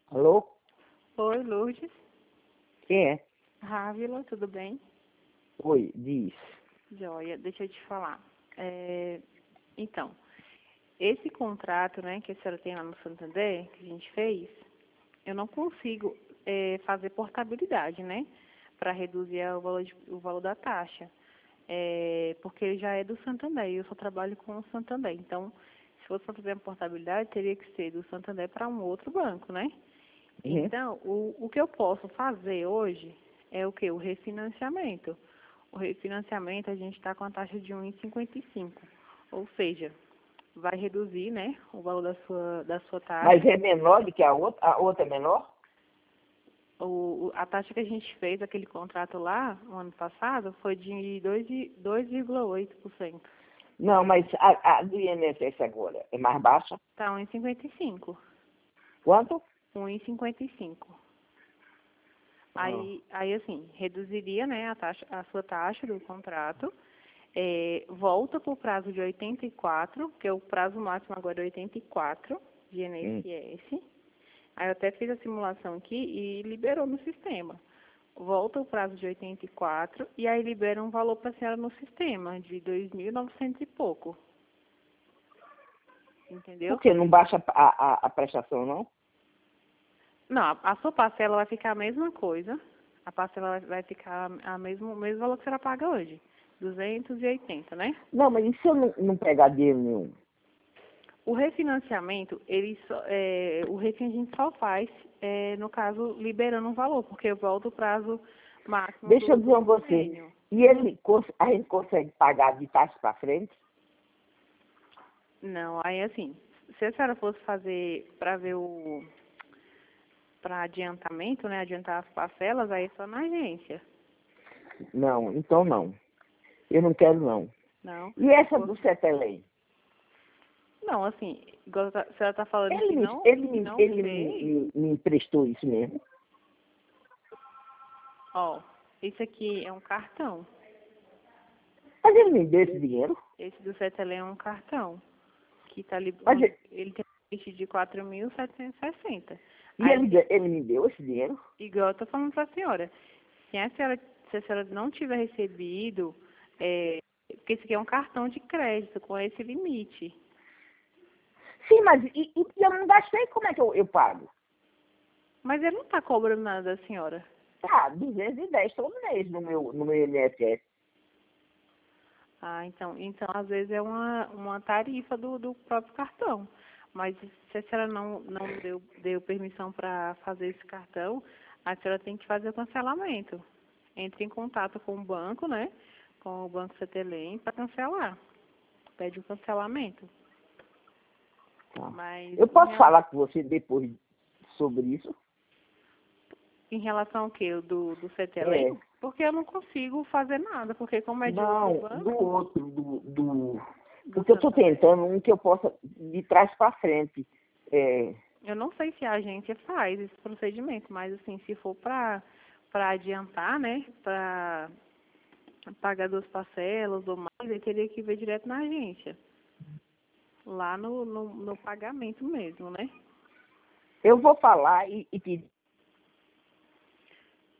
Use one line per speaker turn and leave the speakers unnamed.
Alô?
Oi, Lourdes.
Quem é?
Rávila, tudo bem?
Oi, diz.
Joia, deixa eu te falar. Então, esse contrato, né, que a senhora tem lá no Santander, que a gente fez, eu não consigo fazer portabilidade, né, para reduzir o valor da taxa, porque ele já é do Santander e eu só trabalho com o Santander. Então, se fosse para fazer a portabilidade, teria que ser do Santander para um outro banco, né?
Uhum.
Então, o que eu posso fazer hoje é o quê? O refinanciamento. O refinanciamento a gente está com a taxa de 1,55. Ou seja, vai reduzir, né, o valor da sua
Mas
taxa.
é menor do que a outra é menor?
A taxa que a gente fez, aquele contrato lá, no ano passado, foi de 2,8%.
Não, mas a do INSS agora é mais baixa?
Está 1,55.
Quanto?
1,55.
Ah.
Aí, assim, reduziria, né, a sua taxa do contrato, volta para o prazo de 84, que é o prazo máximo agora é 84 de
Hum.
INSS. Aí eu até fiz a simulação aqui e liberou no sistema. Volta o prazo de 84 e aí libera um valor para a senhora no sistema de 2.900 e pouco.
Por
Entendeu?
que não baixa a prestação, não?
Não, a sua parcela vai ficar a mesma coisa. A parcela vai ficar o mesmo valor que a senhora paga hoje. 280, né?
Não, mas e se eu não pegar dinheiro nenhum?
O refinanciamento, o refin a gente só faz, no caso, liberando um valor, porque volta o prazo máximo
Deixa eu dizer a
do
você.
convênio.
E a gente consegue pagar de trás para frente?
Não, aí assim, se a senhora fosse fazer para ver para adiantamento, né, adiantar as parcelas, aí é só na agência.
Não, então não. Eu não quero, não.
Não.
E essa do Cetelém?
Não, assim, igual a senhora está falando
Ele,
que
me,
não,
ele,
que
me,
não
ele
fez,
me emprestou isso mesmo.
ó, isso aqui é um cartão.
Mas ele me deu esse dinheiro.
Esse do Cetelém é um cartão, que tá ali,
Mas
ele tem um limite de 4.760.
e
Aí,
ele me deu esse dinheiro?
igual eu tô falando para a senhora, se a senhora não tiver recebido, porque isso aqui é um cartão de crédito com esse limite.
Sim, mas e eu não gastei, como é que eu pago?
Mas ele não está cobrando nada da senhora.
Tá, 210 todo mês no meu INSS.
Ah, então às vezes é uma tarifa do próprio cartão. Mas se a senhora não deu permissão para fazer esse cartão, a senhora tem que fazer o cancelamento. Entre em contato com o banco, né? Com o Banco Cetelem para cancelar. Pede o cancelamento.
Tá.
Mas
Eu posso falar com você depois sobre isso?
em relação ao quê? Do
É.
Cetelem? Porque eu não consigo fazer nada, porque como é de outro
Não, do
banco,
outro,
do
porque eu estou
Santander.
tentando um que eu possa de trás para frente. É,
Eu não sei se a agência faz esse procedimento, mas assim, se for para adiantar, né, para pagar 2 parcelas ou mais, aí teria que ver direto na agência, lá no pagamento mesmo, né?
eu vou falar e pedir